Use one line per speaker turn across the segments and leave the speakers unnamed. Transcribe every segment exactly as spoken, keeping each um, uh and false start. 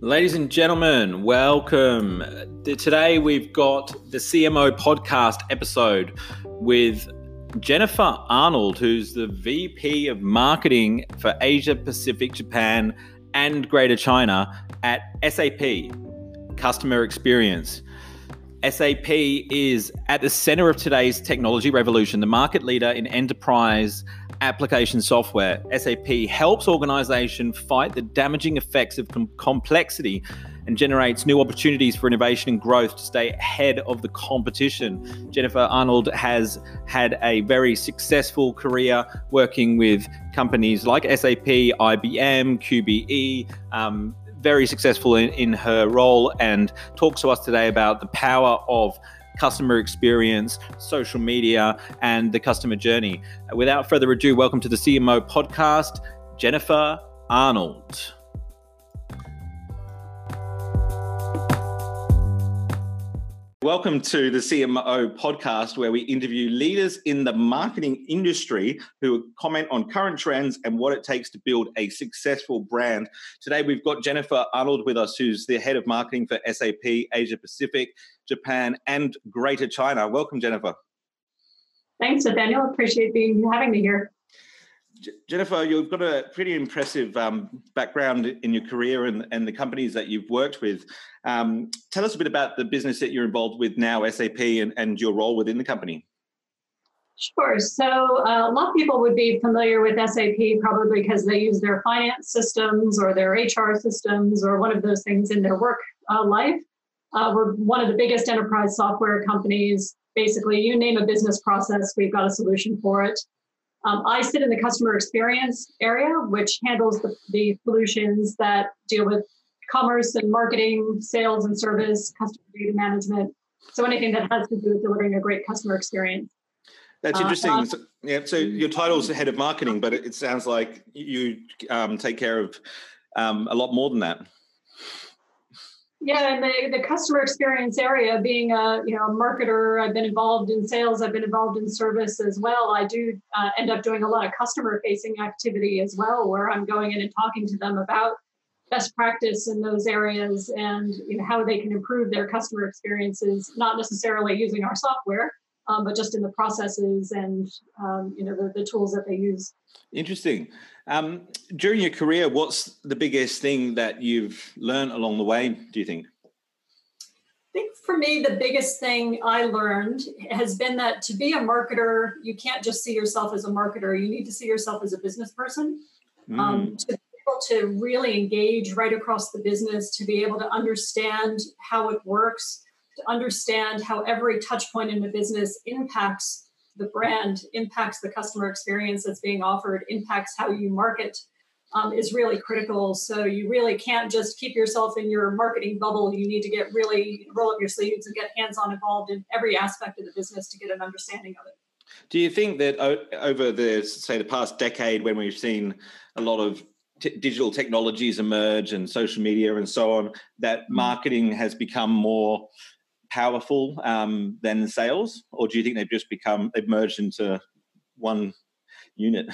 Ladies and gentlemen, welcome. Today we've got the C M O podcast episode with Jennifer Arnold, who's the V P of Marketing for Asia Pacific, Japan, and Greater China at S A P, Customer Experience. S A P is at the center of today's technology revolution, the market leader in enterprise application software. S A P helps organizations fight the damaging effects of com- complexity and generates new opportunities for innovation and growth to stay ahead of the competition. Jennifer Arnold has had a very successful career working with companies like S A P, I B M, Q B E, um, very successful in, in her role, and talks to us today about the power of customer experience, social media, and the customer journey. Without further ado, welcome to the C M O podcast, Jennifer Arnold. Welcome to the C M O podcast, where we interview leaders in the marketing industry who comment on current trends and what it takes to build a successful brand. Today, we've got Jennifer Arnold with us, who's the head of marketing for S A P, Asia Pacific, Japan, and Greater China. Welcome, Jennifer.
Thanks, Nathaniel. Appreciate being having me here.
Jennifer, you've got a pretty impressive um, background in your career and, and the companies that you've worked with. Um, tell us a bit about the business that you're involved with now, S A P, and, and your role within the company.
Sure. So uh, a lot of people would be familiar with S A P probably because they use their finance systems or their H R systems or one of those things in their work uh, life. Uh, we're one of the biggest enterprise software companies. Basically, you name a business process, we've got a solution for it. Um, I sit in the customer experience area, which handles the, the solutions that deal with commerce and marketing, sales and service, customer data management. So anything that has to do with delivering a great customer experience.
That's interesting.
Uh,
so, yeah, so your title's head of marketing, but it, it sounds like you um, take care of um, a lot more than that.
Yeah, and the, the customer experience area, being a you know a marketer, I've been involved in sales, I've been involved in service as well. I do uh, end up doing a lot of customer-facing activity as well, where I'm going in and talking to them about best practice in those areas and you know, how they can improve their customer experiences, not necessarily using our software, um, but just in the processes and um, you know the, the tools that they use.
Interesting. Um, during your career, what's the biggest thing that you've learned along the way, do you think?
I think for me, the biggest thing I learned has been that to be a marketer, you can't just see yourself as a marketer. You need to see yourself as a business person. Mm. Um, to be able to really engage right across the business, to be able to understand how it works, to understand how every touch point in the business impacts the brand, impacts the customer experience that's being offered, impacts how you market, um, is really critical. So you really can't just keep yourself in your marketing bubble. You need to get really roll up your sleeves and get hands-on involved in every aspect of the business to get an understanding of it.
Do you think that over the, say, the past decade, when we've seen a lot of t- digital technologies emerge and social media and so on, that marketing has become more powerful um, than sales, or do you think they've just become they've merged into one unit?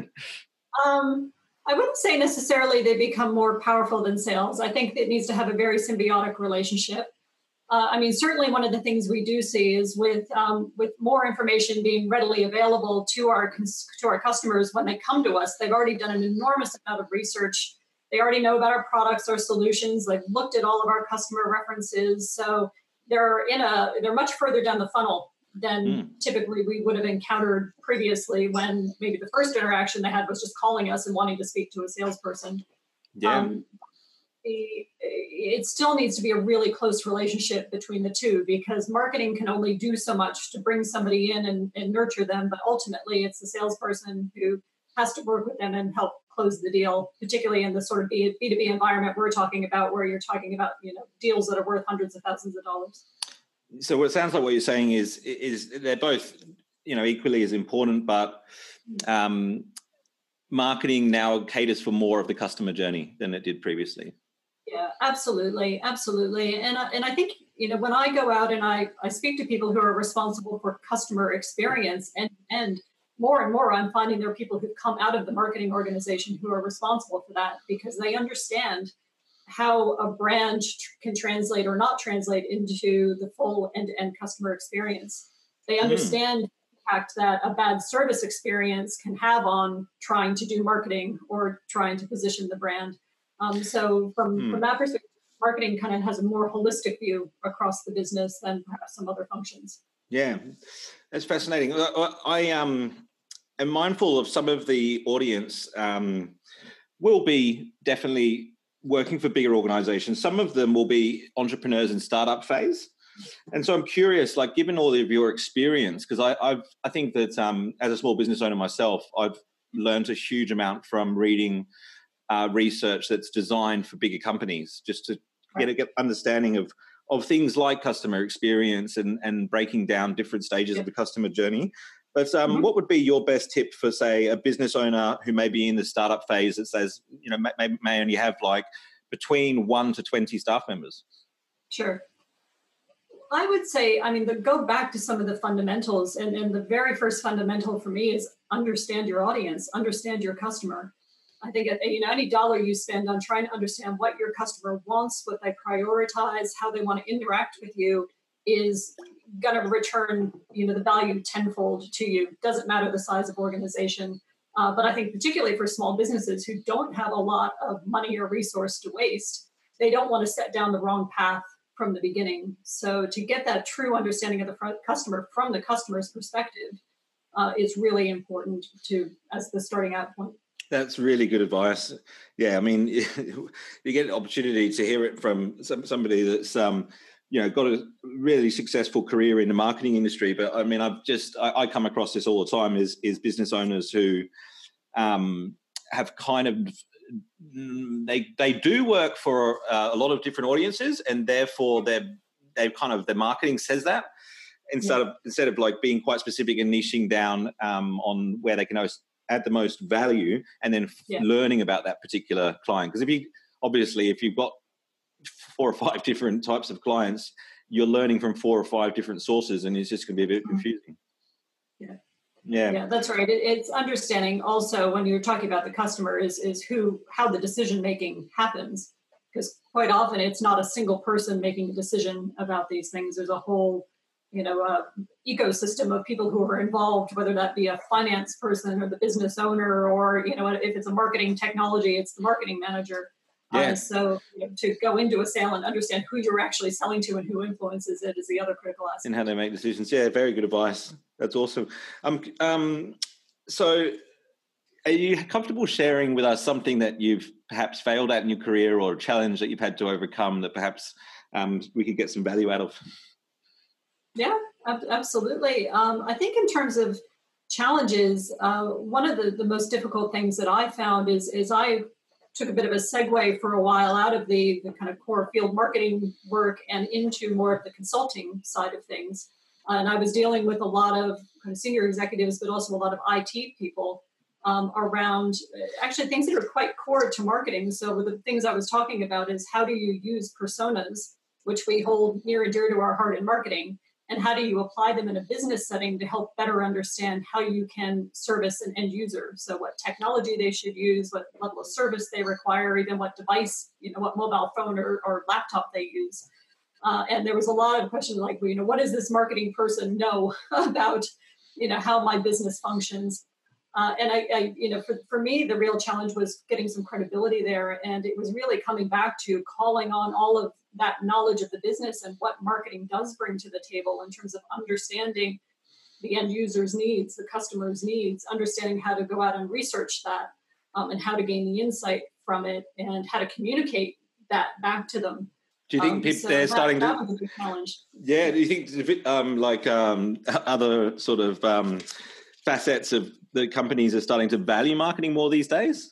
um, I wouldn't say necessarily they become more powerful than sales. I think it needs to have a very symbiotic relationship. Uh, I mean, certainly one of the things we do see is with um, with more information being readily available to our to our customers when they come to us, they've already done an enormous amount of research. They already know about our products, our solutions. They've looked at all of our customer references. So they're in a they're much further down the funnel than mm. typically we would have encountered previously, when maybe the first interaction they had was just calling us and wanting to speak to a salesperson.
Yeah.
Um, the, it still needs to be a really close relationship between the two, because marketing can only do so much to bring somebody in and, and nurture them, but ultimately it's the salesperson who has to work with them and help close the deal, particularly in the sort of B two B environment we're talking about, where you're talking about, you know, deals that are worth hundreds of thousands of dollars.
So what it sounds like what you're saying is, is they're both, you know, equally as important, but um, marketing now caters for more of the customer journey than it did previously.
Yeah, absolutely. Absolutely. And, and I think, you know, when I go out and I, I speak to people who are responsible for customer experience and, and more and more, I'm finding there are people who've come out of the marketing organization who are responsible for that, because they understand how a brand tr- can translate or not translate into the full end-to-end customer experience. They understand mm. the impact that a bad service experience can have on trying to do marketing or trying to position the brand. Um, so from, mm. from that perspective, marketing kind of has a more holistic view across the business than perhaps some other functions.
Yeah, that's fascinating. I um, am mindful of some of the audience um, will be definitely working for bigger organizations. Some of them will be entrepreneurs in startup phase. And so I'm curious, like, given all of your experience, because I I've, I think that um, as a small business owner myself, I've learned a huge amount from reading uh, research that's designed for bigger companies, just to get a get understanding of of things like customer experience and, and breaking down different stages yeah. of the customer journey. But um, mm-hmm. what would be your best tip for, say, a business owner who may be in the startup phase that says, you know, may, may only have like between one to twenty staff members?
Sure. I would say, I mean, the, go back to some of the fundamentals. And, and the very first fundamental for me is understand your audience, understand your customer. I think you know any dollar you spend on trying to understand what your customer wants, what they prioritize, how they want to interact with you is going to return you know the value tenfold to you. Doesn't matter the size of organization, uh, but I think particularly for small businesses who don't have a lot of money or resource to waste, they don't want to set down the wrong path from the beginning. So to get that true understanding of the front customer from the customer's perspective uh, is really important to as the starting out point.
That's really good advice. Yeah, I mean, you get an opportunity to hear it from some, somebody that's, um, you know, got a really successful career in the marketing industry. But I mean, I've just, I, I come across this all the time is, is business owners who um, have kind of, they they do work for uh, a lot of different audiences, and therefore they're, they've kind of, their marketing says that instead yeah. of, instead of like being quite specific and niching down um, on where they can host, add the most value and then yeah. learning about that particular client. Because if you, obviously, if you've got four or five different types of clients, you're learning from four or five different sources and it's just going to be a bit confusing.
Yeah.
Yeah.
Yeah, that's right. It, it's understanding also when you're talking about the customer is, is who, how the decision-making happens. Because quite often it's not a single person making a decision about these things. There's a whole you know, uh, ecosystem of people who are involved, whether that be a finance person or the business owner, or, you know, if it's a marketing technology, it's the marketing manager. Yeah. Uh, so you know, to go into a sale and understand who you're actually selling to and who influences it is the other critical aspect.
And how they make decisions. Yeah, very good advice. That's awesome. Um, um, so are you comfortable sharing with us something that you've perhaps failed at in your career or a challenge that you've had to overcome that perhaps um, we could get some value out of?
Yeah, absolutely. Um, I think in terms of challenges, uh, one of the, the most difficult things that I found is, is I took a bit of a segue for a while out of the, the kind of core field marketing work and into more of the consulting side of things. Uh, and I was dealing with a lot of kind of senior executives, but also a lot of I T people um, around actually things that are quite core to marketing. So the things I was talking about is how do you use personas, which we hold near and dear to our heart in marketing, and how do you apply them in a business setting to help better understand how you can service an end user? So what technology they should use, what level of service they require, even what device, you know, what mobile phone or, or laptop they use. Uh, and there was a lot of questions like, well, you know, what does this marketing person know about, you know, how my business functions? Uh, and I, I, you know, for, for me, the real challenge was getting some credibility there. And it was really coming back to calling on all of that knowledge of the business and what marketing does bring to the table in terms of understanding the end user's needs, the customer's needs, understanding how to go out and research that um, and how to gain the insight from it and how to communicate that back to them.
Do you think
um,
people
so
they're
that,
starting
that
to?
Was a big challenge.
Yeah. Do you think um, like um, other sort of um, facets of the companies are starting to value marketing more these days?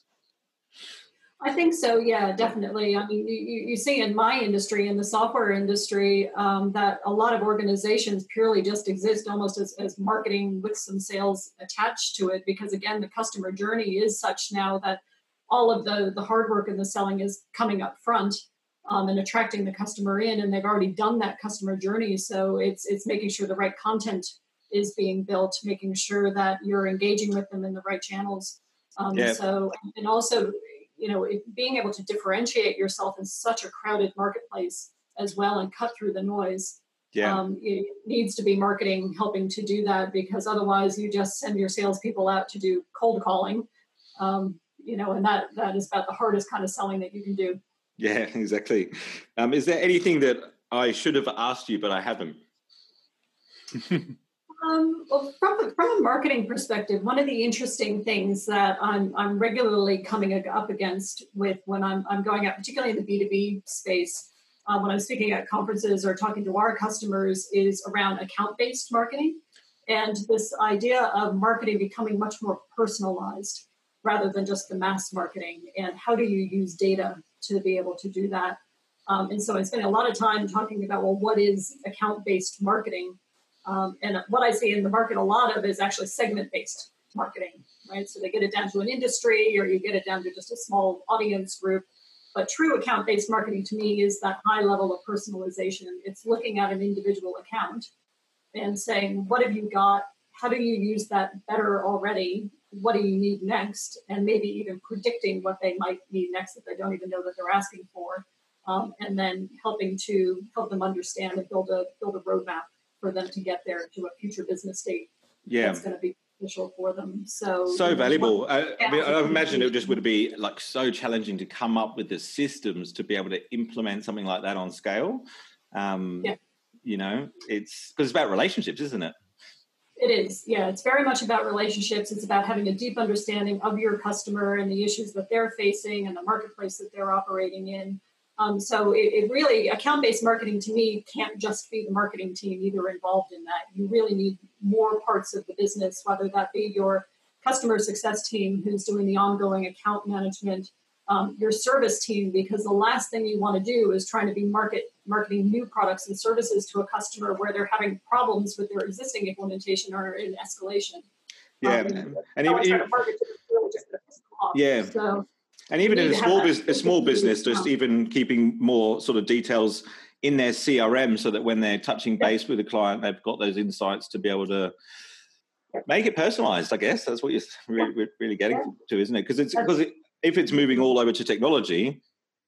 I think so. Yeah, definitely. I mean, you, you see in my industry, in the software industry, um, that a lot of organizations purely just exist almost as, as marketing with some sales attached to it. Because again, the customer journey is such now that all of the, the hard work and the selling is coming up front um, and attracting the customer in, and they've already done that customer journey. So it's it's making sure the right content is being built, making sure that you're engaging with them in the right channels. Um, yeah. So, and also, you know, it, being able to differentiate yourself in such a crowded marketplace as well and cut through the noise.
Yeah.
Um, it needs to be marketing helping to do that, because otherwise you just send your salespeople out to do cold calling, um, you know, and that that is about the hardest kind of selling that you can do.
Yeah, exactly. Um, is there anything that I should have asked you, but I haven't?
Um, well, from a, from a marketing perspective, one of the interesting things that I'm I'm regularly coming up against with when I'm I'm going out, particularly in the B two B space, uh, when I'm speaking at conferences or talking to our customers, is around account-based marketing, and this idea of marketing becoming much more personalized rather than just the mass marketing. And how do you use data to be able to do that? Um, and so I spend a lot of time talking about, well, what is account-based marketing? Um, and what I see in the market a lot of is actually segment-based marketing, right? So they get it down to an industry, or you get it down to just a small audience group. But true account-based marketing to me is that high level of personalization. It's looking at an individual account and saying, what have you got? How do you use that better already? What do you need next? And maybe even predicting what they might need next that they don't even know that they're asking for. Um, and then helping to help them understand and build a build a roadmap for them to get there to a future business state.
Yeah,
that's going to be beneficial for them. So
so
you know,
valuable.
what,
I, I, mean, I imagine it just would be like so challenging to come up with the systems to be able to implement something like that on scale. Um,
yeah.
You know, it's because it's about relationships, isn't it?
It is. Yeah, it's very much about relationships. It's about having a deep understanding of your customer and the issues that they're facing and the marketplace that they're operating in. Um, so it, it really, account-based marketing to me can't just be the marketing team either involved in that. You really need more parts of the business, whether that be your customer success team who's doing the ongoing account management, um, your service team, because the last thing you want to do is trying to be market marketing new products and services to a customer where they're having problems with their existing implementation or in escalation.
Yeah,
um,
and,
and
even,
even, market to really just piss them off.
Yeah.
So,
and even in a small, bus- a small business, just even keeping more sort of details in their C R M so that when they're touching base with a client, they've got those insights to be able to make it personalized, I guess. That's what you're really, really getting yeah. to, isn't it? Because it's because it, if it's moving all over to technology,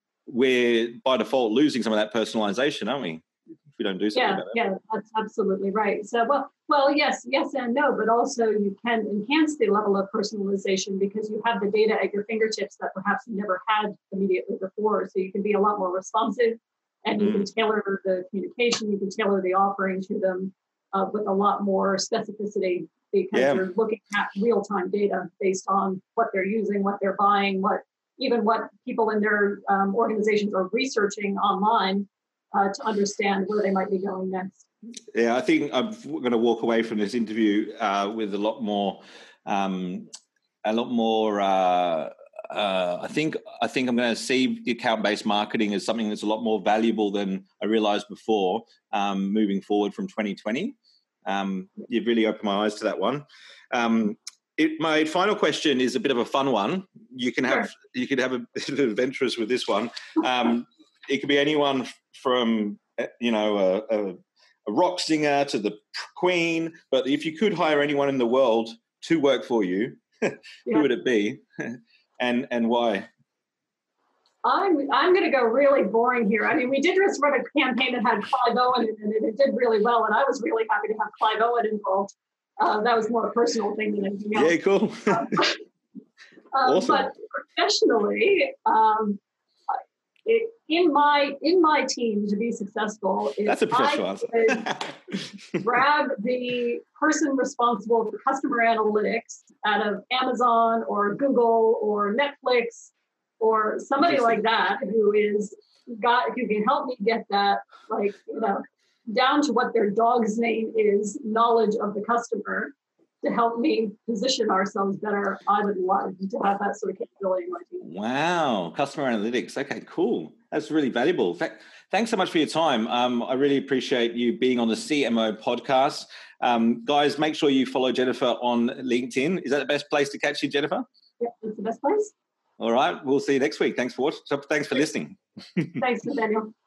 we're by default losing some of that personalization, aren't we? If we don't do something
yeah,
about it.
Yeah, that's absolutely right. So, well, well, yes, yes and no, but also you can enhance the level of personalization because you have the data at your fingertips that perhaps you never had immediately before. So you can be a lot more responsive, and you mm. can tailor the communication, you can tailor the offering to them uh, with a lot more specificity because yeah. you're looking at real-time data based on what they're using, what they're buying, what even what people in their um, organizations are researching online uh, to understand where they might be going next.
Yeah, I think I'm going to walk away from this interview uh, with a lot more, um, a lot more. Uh, uh, I think I think I'm going to see the account-based marketing as something that's a lot more valuable than I realized before. Um, moving forward from twenty twenty, um, you've really opened my eyes to that one. Um, It, my final question is a bit of a fun one. You can have sure. you can have a bit of adventurous with this one. Um, it could be anyone from you know a, a, a rock singer to the Queen. But if you could hire anyone in the world to work for you, who yeah. would it be, and and why?
I'm I'm going to go really boring here. I mean, we did just run a campaign that had Clive Owen in it, and it did really well, and I was really happy to have Clive Owen involved. Uh, that was more a personal thing than anything else.
Yeah, cool.
um,
awesome.
But professionally, um, it, in my in my team to be successful, is
that's a professional
I
answer.
grab the person responsible for customer analytics out of Amazon or Google or Netflix or somebody like that who is got who can help me get that, like you know. down to what their dog's name is, knowledge of the customer to help me position ourselves better. I would love to have that sort of capability in my team.
Wow. Customer analytics. Okay, cool. That's really valuable. Thanks so much for your time. Um, I really appreciate you being on the C M O podcast. Um, guys, make sure you follow Jennifer on LinkedIn. Is that the best place to catch you, Jennifer?
Yeah, it's the best place.
All right. We'll see you next week. Thanks for watching. Thanks for listening.
Thanks, Nathaniel.